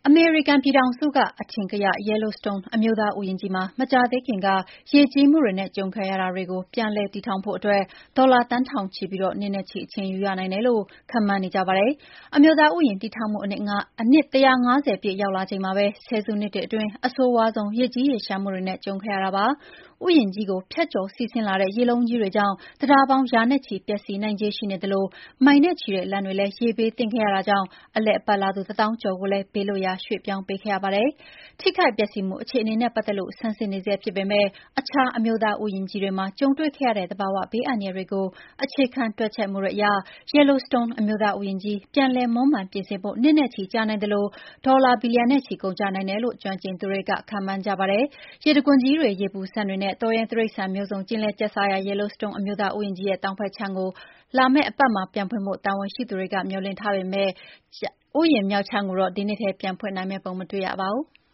အမေရိကန်ပြည်ထောင်စုကအထင်ကရ Yellowstone အမျိုးသားဥယျာဉ်ကြီးမှာမကြာသေးခင်ကရေကြီးမှုတွေနဲ့ကြုံခဲ့ရတာတွေကိုပြန်လည်တည်ထောင်ဖို့အတွက်ဒေါ်လာသန်းထောင်ချီပြီးနှစ်နဲ့ချီအချိန်ယူရနိုင်တယ်လို့ခန့်မှန်းနေကြပါတယ်။အမျိုးသားဥယျာဉ်တည်ထောင်မှုအနှစ် 150 ပြည့်ရောက်လာချိန်မှာပဲဆယ်စုနှစ်တွေအတွင်းအဆိုးဝါးဆုံးရေကြီးရေလျှံမှုတွေနဲ့ကြုံခဲ့ရတာပါ။ဥယျာဉ်ကြီးကိုဖြတ်ကျော်စီးဆင်းလာတဲ့ရေလုံးကြီးတွေကြောင့်တံတားပေါင်းရာနဲ့ချီပျက်စီးနိုင်ခြေရှိနေသလိုမိုင်နဲ့ချီတဲ့လမ်းတွေလည်းရေဘေးသင့်ခဲ့ရတာကြောင့်အလှည့်အပတ်လာသူ၁သောင်းကျော်ကိုလည်းဘေးလွတ်ရာရွှေ့ပြောင်းပေးခဲ့ရပါတယ်။ထိခိုက်ပျက်စီးမှုအခြေအနေနဲ့ပတ်သက်လို့ဆန်းစစ်နေဆဲဖြစ်ပေမယ့်အခြားအမျိုးသားဥယျာဉ်ကြီးတွေမှာကြုံတွေ့ခဲ့ရတဲ့သဘာဝဘေးအန္တရာယ်တွေကိုအခြေခံတွက်ချက်မှုတွေအရ Yellowstone အမျိုးသားဥယျာဉ်ကြီးပြန်လည်မွမ်းမံပြင်ဆင်ဖို့နှစ်နဲ့ချီကြာနိုင်သလိုဒေါ်လာဘီလျံနဲ့ချီကုန်ကျနိုင်တယ်လို့ကျွမ်းကျင်သူတွေကခန့်မှန်းကြပါတယ်။ရေတံခွန်ကြီးတွေ၊ရေပူစမ်းတွေနဲ့တောရိုင်းတိရစ္ဆာန်မျိုးစုံကျင်လည်ကျက်စားရာ Yellowstone အမျိုးသားဥယျာဉ်ကြီးရဲ့တောင်ဘက်ခြမ်းကိုလာမယ့်အပတ်မှာပြန်ဖွင့်ဖို့တာဝန်ရှိသူတွေကမျှော်လင့်ထားပေမယ့်ဥယျာဉ်မြောက်ခြမ်းကိုတော့ဒီနှစ်ထဲပြန်ဖွင့်နိုင်မယ့်ပုံမတွေ့ရပါဘူး။